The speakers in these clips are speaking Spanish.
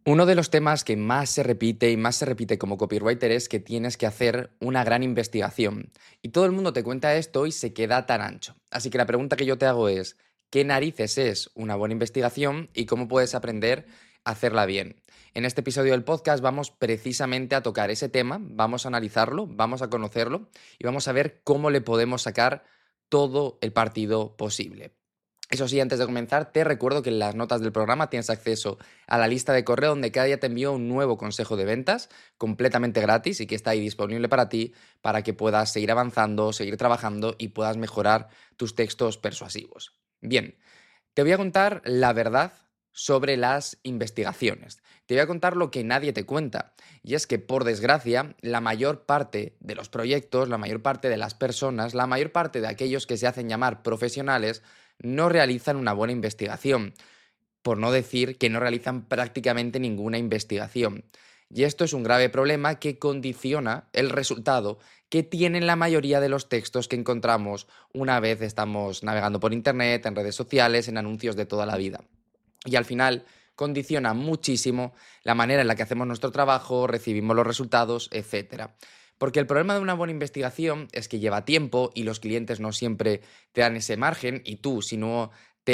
Uno de los temas que más se repite y más se repite como copywriter es que tienes que hacer una gran investigación. Y todo el mundo te cuenta esto y se queda tan ancho. Así que la pregunta que yo te hago es, ¿qué narices es una buena investigación y cómo puedes aprender a hacerla bien? En este episodio del podcast vamos precisamente a tocar ese tema, vamos a analizarlo, vamos a conocerlo y vamos a ver cómo le podemos sacar todo el partido posible. Eso sí, antes de comenzar, te recuerdo que en las notas del programa tienes acceso a la lista de correo donde cada día te envío un nuevo consejo de ventas completamente gratis y que está ahí disponible para ti para que puedas seguir avanzando, seguir trabajando y puedas mejorar tus textos persuasivos. Bien, te voy a contar la verdad sobre las investigaciones. Te voy a contar lo que nadie te cuenta. Y es que, por desgracia, la mayor parte de los proyectos, la mayor parte de las personas, la mayor parte de aquellos que se hacen llamar profesionales, no realizan una buena investigación. Por no decir que no realizan prácticamente ninguna investigación. Y esto es un grave problema que condiciona el resultado que tienen la mayoría de los textos que encontramos una vez estamos navegando por internet, en redes sociales, en anuncios de toda la vida. Y al final condiciona muchísimo la manera en la que hacemos nuestro trabajo, recibimos los resultados, etcétera. Porque el problema de una buena investigación es que lleva tiempo y los clientes no siempre te dan ese margen y tú, si no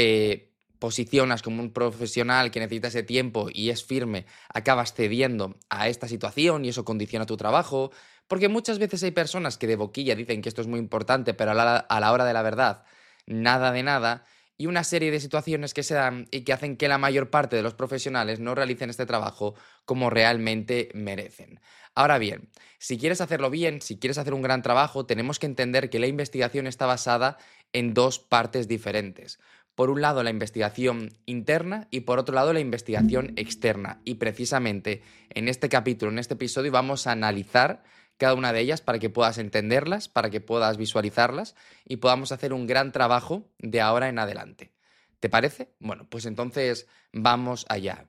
te posicionas como un profesional que necesita ese tiempo y es firme, acabas cediendo a esta situación y eso condiciona tu trabajo. Porque muchas veces hay personas que de boquilla dicen que esto es muy importante, pero a la hora de la verdad, nada de nada y una serie de situaciones que se dan y que hacen que la mayor parte de los profesionales no realicen este trabajo como realmente merecen. Ahora bien, si quieres hacerlo bien, si quieres hacer un gran trabajo, tenemos que entender que la investigación está basada en dos partes diferentes. Por un lado, la investigación interna y por otro lado, la investigación externa. Y precisamente en este capítulo, en este episodio, vamos a analizar cada una de ellas para que puedas entenderlas, para que puedas visualizarlas y podamos hacer un gran trabajo de ahora en adelante. ¿Te parece? Bueno, pues entonces vamos allá.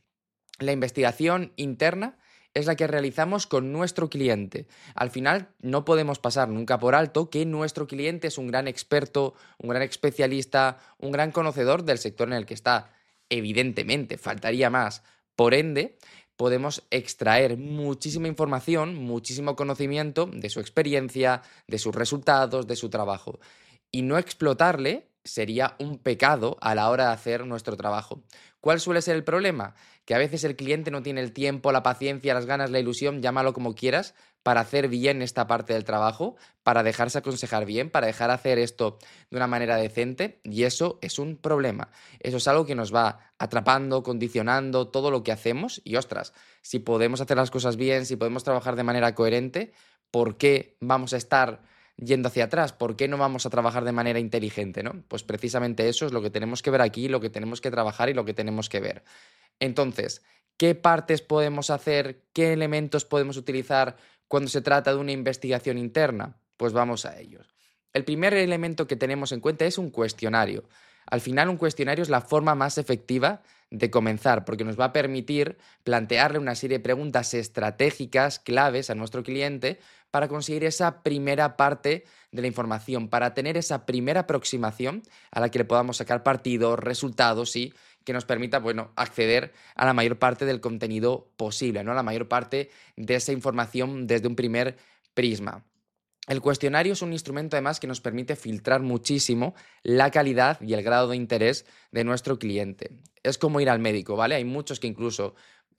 La investigación interna es la que realizamos con nuestro cliente. Al final no podemos pasar nunca por alto que nuestro cliente es un gran experto, un gran especialista, un gran conocedor del sector en el que está. Evidentemente, faltaría más. Por ende, podemos extraer muchísima información, muchísimo conocimiento de su experiencia, de sus resultados, de su trabajo. Y no explotarle sería un pecado a la hora de hacer nuestro trabajo. ¿Cuál suele ser el problema? Que a veces el cliente no tiene el tiempo, la paciencia, las ganas, la ilusión, llámalo como quieras, para hacer bien esta parte del trabajo, para dejarse aconsejar bien, para dejar hacer esto de una manera decente, y eso es un problema. Eso es algo que nos va atrapando, condicionando todo lo que hacemos, y ostras, si podemos hacer las cosas bien, si podemos trabajar de manera coherente, ¿por qué vamos a estar yendo hacia atrás? ¿Por qué no vamos a trabajar de manera inteligente, no? Pues precisamente eso es lo que tenemos que ver aquí, lo que tenemos que trabajar y lo que tenemos que ver. Entonces, ¿qué partes podemos hacer? ¿Qué elementos podemos utilizar cuando se trata de una investigación interna? Pues vamos a ellos. El primer elemento que tenemos en cuenta es un cuestionario. Al final, un cuestionario es la forma más efectiva de comenzar, porque nos va a permitir plantearle una serie de preguntas estratégicas, claves a nuestro cliente para conseguir esa primera parte de la información, para tener esa primera aproximación a la que le podamos sacar partido, resultados y que nos permita, bueno, acceder a la mayor parte del contenido posible, ¿no? A la mayor parte de esa información desde un primer prisma. El cuestionario es un instrumento además que nos permite filtrar muchísimo la calidad y el grado de interés de nuestro cliente. Es como ir al médico, ¿vale? Hay muchos que incluso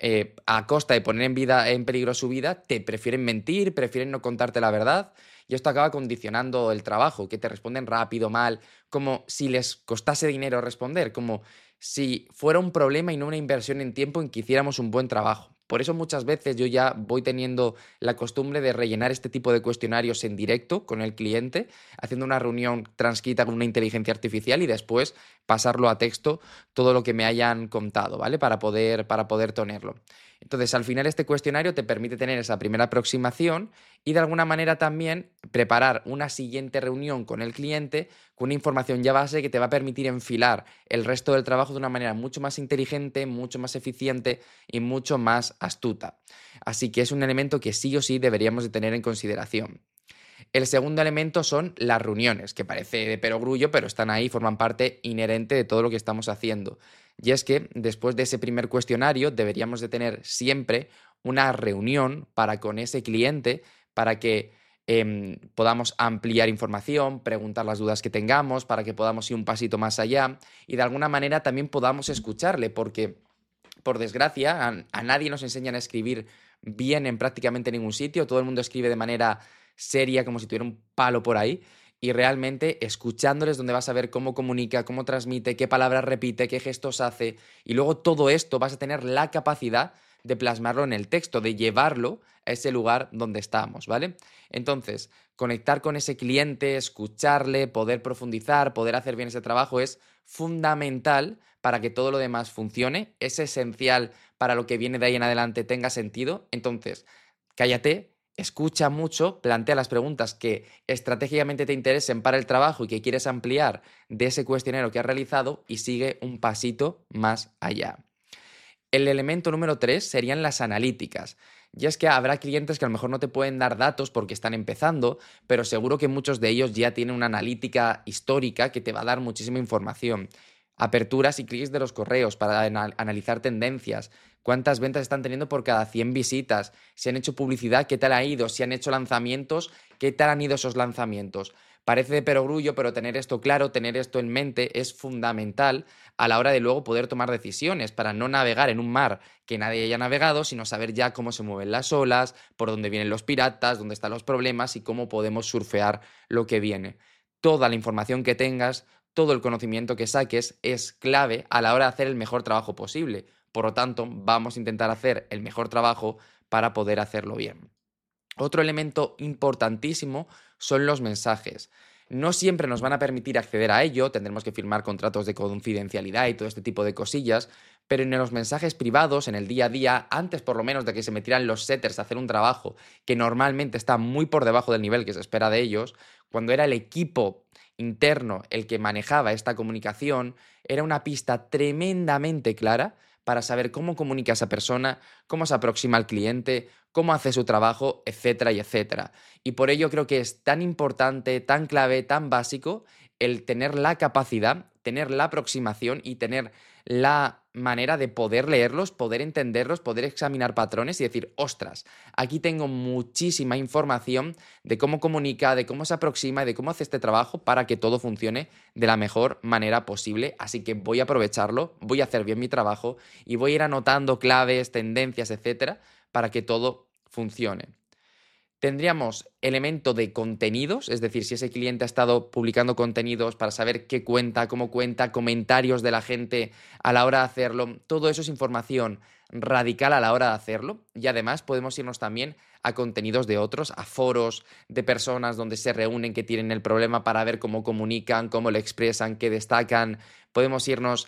a costa de poner en peligro su vida, te prefieren mentir, prefieren no contarte la verdad y esto acaba condicionando el trabajo, que te responden rápido, mal, como si les costase dinero responder, como si fuera un problema y no una inversión en tiempo en que hiciéramos un buen trabajo. Por eso muchas veces yo ya voy teniendo la costumbre de rellenar este tipo de cuestionarios en directo con el cliente, haciendo una reunión transcrita con una inteligencia artificial y después pasarlo a texto todo lo que me hayan contado, ¿vale? Para poder tenerlo. Entonces, al final este cuestionario te permite tener esa primera aproximación y de alguna manera también preparar una siguiente reunión con el cliente con una información ya base que te va a permitir enfilar el resto del trabajo de una manera mucho más inteligente, mucho más eficiente y mucho más astuta. Así que es un elemento que sí o sí deberíamos de tener en consideración. El segundo elemento son las reuniones, que parece de perogrullo, pero están ahí, forman parte inherente de todo lo que estamos haciendo. Y es que después de ese primer cuestionario deberíamos de tener siempre una reunión para con ese cliente para que podamos ampliar información, preguntar las dudas que tengamos, para que podamos ir un pasito más allá y de alguna manera también podamos escucharle, porque por desgracia a nadie nos enseñan a escribir bien en prácticamente ningún sitio, todo el mundo escribe de manera seria como si tuviera un palo por ahí. Y realmente escuchándoles donde vas a ver cómo comunica, cómo transmite, qué palabras repite, qué gestos hace. Y luego todo esto vas a tener la capacidad de plasmarlo en el texto, de llevarlo a ese lugar donde estamos, ¿vale? Entonces, conectar con ese cliente, escucharle, poder profundizar, poder hacer bien ese trabajo es fundamental para que todo lo demás funcione, es esencial para lo que viene de ahí en adelante tenga sentido. Entonces, cállate, escucha mucho, plantea las preguntas que estratégicamente te interesen para el trabajo y que quieres ampliar de ese cuestionario que has realizado y sigue un pasito más allá. El elemento número 3 serían las analíticas. Y es que habrá clientes que a lo mejor no te pueden dar datos porque están empezando, pero seguro que muchos de ellos ya tienen una analítica histórica que te va a dar muchísima información. Aperturas y clics de los correos para analizar tendencias, cuántas ventas están teniendo por cada 100 visitas, si han hecho publicidad, qué tal ha ido, si han hecho lanzamientos, qué tal han ido esos lanzamientos. Parece de perogrullo, pero tener esto claro, tener esto en mente es fundamental a la hora de luego poder tomar decisiones para no navegar en un mar que nadie haya navegado, sino saber ya cómo se mueven las olas, por dónde vienen los piratas, dónde están los problemas y cómo podemos surfear lo que viene. Toda la información que tengas, todo el conocimiento que saques es clave a la hora de hacer el mejor trabajo posible. Por lo tanto, vamos a intentar hacer el mejor trabajo para poder hacerlo bien. Otro elemento importantísimo son los mensajes. No siempre nos van a permitir acceder a ello, tendremos que firmar contratos de confidencialidad y todo este tipo de cosillas, pero en los mensajes privados, en el día a día, antes por lo menos de que se metieran los setters a hacer un trabajo que normalmente está muy por debajo del nivel que se espera de ellos, cuando era el equipo interno el que manejaba esta comunicación, era una pista tremendamente clara para saber cómo comunica esa persona, cómo se aproxima al cliente, cómo hace su trabajo, etcétera y etcétera. Y por ello creo que es tan importante, tan clave, tan básico el tener la capacidad, tener la aproximación y tener la manera de poder leerlos, poder entenderlos, poder examinar patrones y decir, ostras, aquí tengo muchísima información de cómo comunica, de cómo se aproxima y de cómo hace este trabajo para que todo funcione de la mejor manera posible. Así que voy a aprovecharlo, voy a hacer bien mi trabajo y voy a ir anotando claves, tendencias, etcétera, para que todo funcione. Tendríamos elemento de contenidos, es decir, si ese cliente ha estado publicando contenidos para saber qué cuenta, cómo cuenta, comentarios de la gente a la hora de hacerlo, todo eso es información radical a la hora de hacerlo y además podemos irnos también a contenidos de otros, a foros de personas donde se reúnen que tienen el problema para ver cómo comunican, cómo lo expresan, qué destacan. Podemos irnos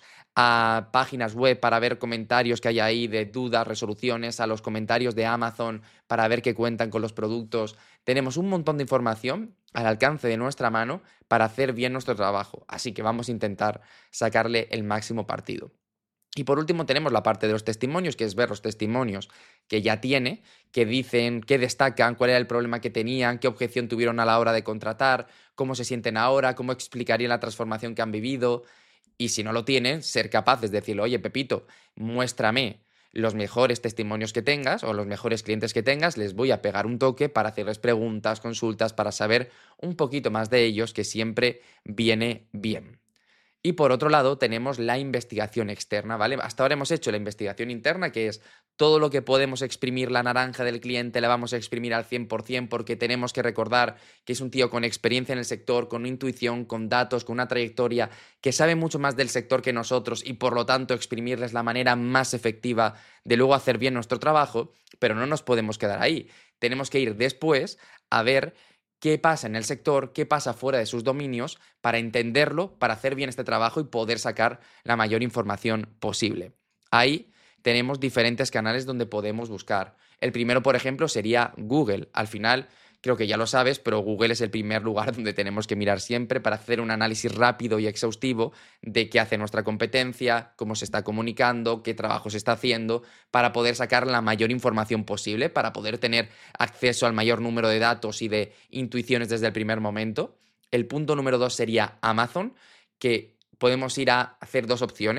a páginas web para ver comentarios que hay ahí de dudas, resoluciones, a los comentarios de Amazon para ver qué cuentan con los productos. Tenemos un montón de información al alcance de nuestra mano para hacer bien nuestro trabajo, así que vamos a intentar sacarle el máximo partido. Y por último tenemos la parte de los testimonios, que es ver los testimonios que ya tiene, que dicen, qué destacan, cuál era el problema que tenían, qué objeción tuvieron a la hora de contratar, cómo se sienten ahora, cómo explicarían la transformación que han vivido. Y si no lo tienen, ser capaces de decirle, oye, Pepito, muéstrame los mejores testimonios que tengas o los mejores clientes que tengas, les voy a pegar un toque para hacerles preguntas, consultas, para saber un poquito más de ellos, que siempre viene bien. Y por otro lado, tenemos la investigación externa, ¿vale? Hasta ahora hemos hecho la investigación interna, que es todo lo que podemos exprimir la naranja del cliente, la vamos a exprimir al 100% porque tenemos que recordar que es un tío con experiencia en el sector, con intuición, con datos, con una trayectoria, que sabe mucho más del sector que nosotros y por lo tanto exprimirles la manera más efectiva de luego hacer bien nuestro trabajo, pero no nos podemos quedar ahí. Tenemos que ir después a ver qué pasa en el sector, qué pasa fuera de sus dominios, para entenderlo, para hacer bien este trabajo y poder sacar la mayor información posible. Ahí tenemos diferentes canales donde podemos buscar. El primero, por ejemplo, sería Google. Al final, creo que ya lo sabes, pero Google es el primer lugar donde tenemos que mirar siempre para hacer un análisis rápido y exhaustivo de qué hace nuestra competencia, cómo se está comunicando, qué trabajo se está haciendo, para poder sacar la mayor información posible, para poder tener acceso al mayor número de datos y de intuiciones desde el primer momento. El punto número 2 sería Amazon, que podemos ir a hacer dos opciones,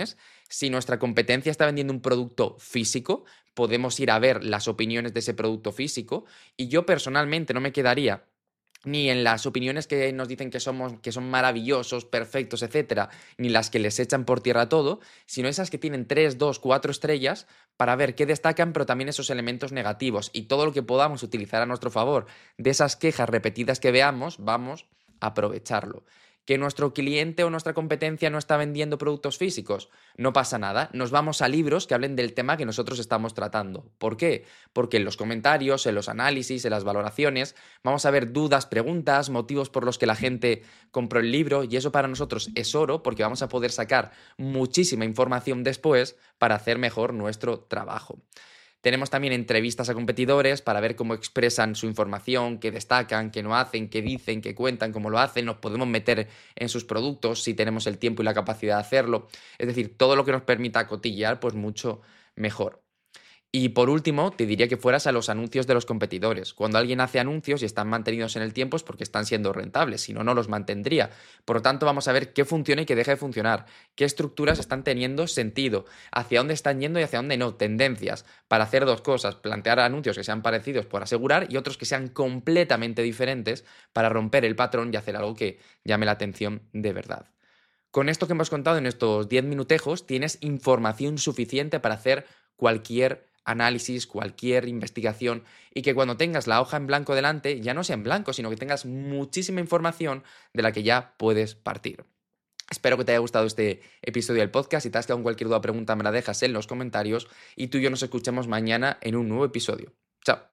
Si nuestra competencia está vendiendo un producto físico, podemos ir a ver las opiniones de ese producto físico y yo personalmente no me quedaría ni en las opiniones que nos dicen que son maravillosos, perfectos, etcétera, ni las que les echan por tierra todo, sino esas que tienen 3, 2, 4 estrellas para ver qué destacan, pero también esos elementos negativos y todo lo que podamos utilizar a nuestro favor de esas quejas repetidas que veamos, vamos a aprovecharlo. ¿Que nuestro cliente o nuestra competencia no está vendiendo productos físicos? No pasa nada, nos vamos a libros que hablen del tema que nosotros estamos tratando. ¿Por qué? Porque en los comentarios, en los análisis, en las valoraciones, vamos a ver dudas, preguntas, motivos por los que la gente compró el libro y eso para nosotros es oro porque vamos a poder sacar muchísima información después para hacer mejor nuestro trabajo. Tenemos también entrevistas a competidores para ver cómo expresan su información, qué destacan, qué no hacen, qué dicen, qué cuentan, cómo lo hacen. Nos podemos meter en sus productos si tenemos el tiempo y la capacidad de hacerlo. Es decir, todo lo que nos permita cotillear, pues mucho mejor. Y por último, te diría que fueras a los anuncios de los competidores. Cuando alguien hace anuncios y están mantenidos en el tiempo es porque están siendo rentables, si no, no los mantendría. Por lo tanto, vamos a ver qué funciona y qué deja de funcionar, qué estructuras están teniendo sentido, hacia dónde están yendo y hacia dónde no, tendencias, para hacer dos cosas, plantear anuncios que sean parecidos por asegurar y otros que sean completamente diferentes para romper el patrón y hacer algo que llame la atención de verdad. Con esto que hemos contado en estos 10 minutejos, tienes información suficiente para hacer cualquier análisis, cualquier investigación y que cuando tengas la hoja en blanco delante ya no sea en blanco, sino que tengas muchísima información de la que ya puedes partir. Espero que te haya gustado este episodio del podcast. Si te has quedado con cualquier duda o pregunta, me la dejas en los comentarios y tú y yo nos escuchamos mañana en un nuevo episodio. Chao.